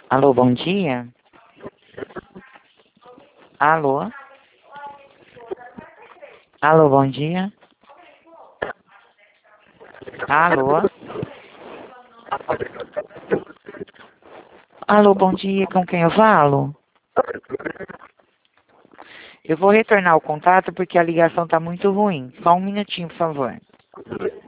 Alô, bom dia. Alô? Alô, bom dia. Alô? Alô, bom dia. Com quem eu falo? Eu vou retornar o contato porque a ligação está muito ruim. Só um minutinho, por favor.